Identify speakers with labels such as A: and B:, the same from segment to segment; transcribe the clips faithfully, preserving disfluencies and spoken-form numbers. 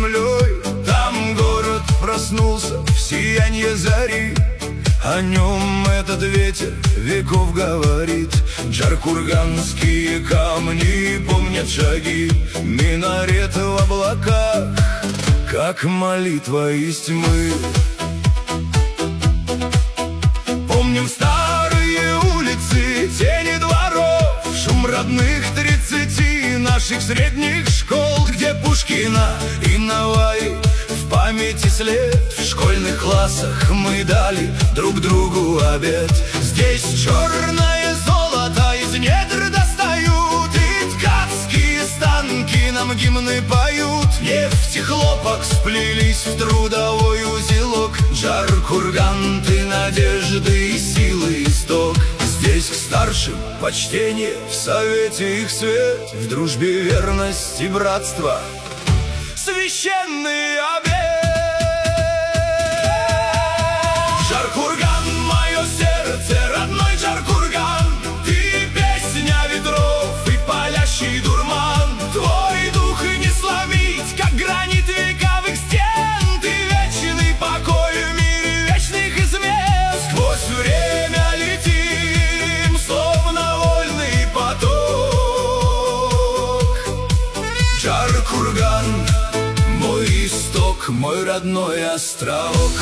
A: землей. Там город проснулся в сиянье зари, о нем этот ветер веков говорит. Джаркурганские камни помнят шаги, минарет в облаках, как молитва из тьмы. Помним старые улицы, тени дворов, шум родных тридцати наших средних школ, где Пушкина и Наваи в памяти след. В школьных классах мы дали друг другу обед. Здесь черное золото из недр достают, и ткацкие станки нам гимны поют. Нефть и хлопок сплелись в трудовой узелок. Джаркурган, ты надежды и силы исток. Здесь к старшим почтение, в совете их свет, в дружбе верность и братство священный обет. Джаркурган, мое сердце, родной Джаркурган, ты песня ветров и палящий дурман. Твой дух не сломить, как гранит вековых стен. Ты вечный покой в мире вечных измен. Сквозь время летим, словно вольный поток. Джаркурган, мой исток, мой родной островок.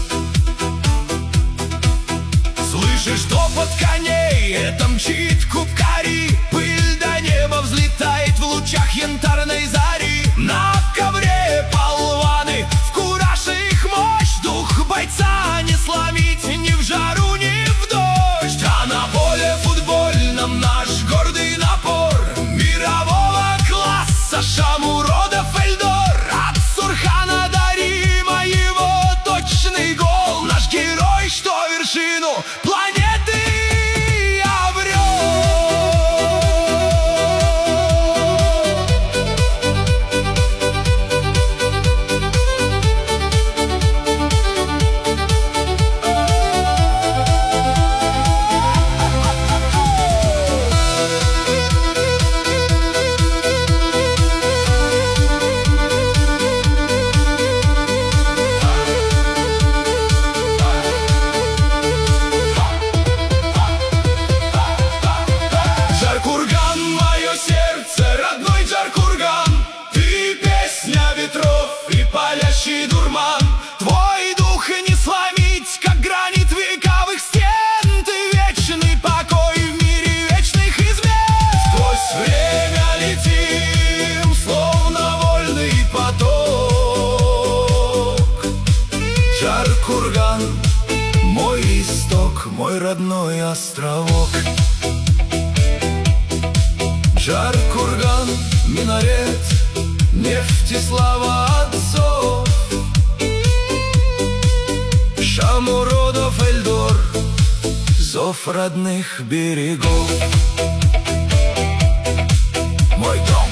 A: Слышишь топот коней, это мчит кубкари. Пыль до неба взлетает в лучах янтарной зари. На ковре полваны, в кураже их мощь. Дух бойца не сломить ни в жару, ни в дождь. А на поле футбольном наш гордый напор мирового класса Шамуродов Эльдор. От Сурхана до Рима его точный гол. Наш герой, что вершину планеты дурман. Твой дух не сломить, как гранит вековых стен. Ты вечный покой в мире вечных измен. Сквозь время летим, словно вольный поток. Джаркурган, мой исток, мой родной островок. Джаркурган, минарет, нефть и слава отцов. Шамуродов Эльдор, зов родных берегов. Мой дом.